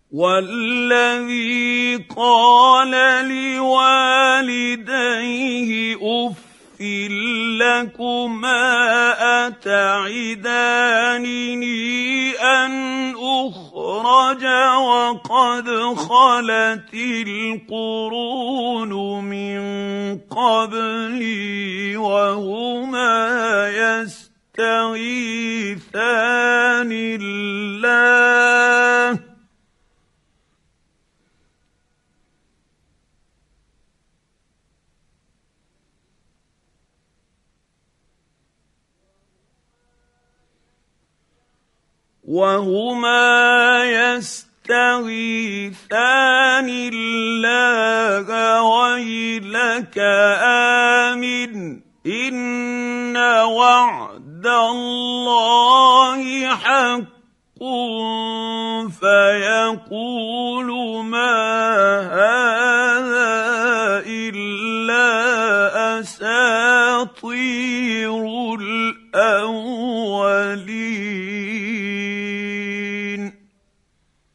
والذي قال لوالديه أف لكما أتعدانني أن أخرج وقد خلت القرون من قبلي وهما يستغيثان الله ويلك آمن إن وعد الله حق فيقول ما هذا إلا أساطير الأولين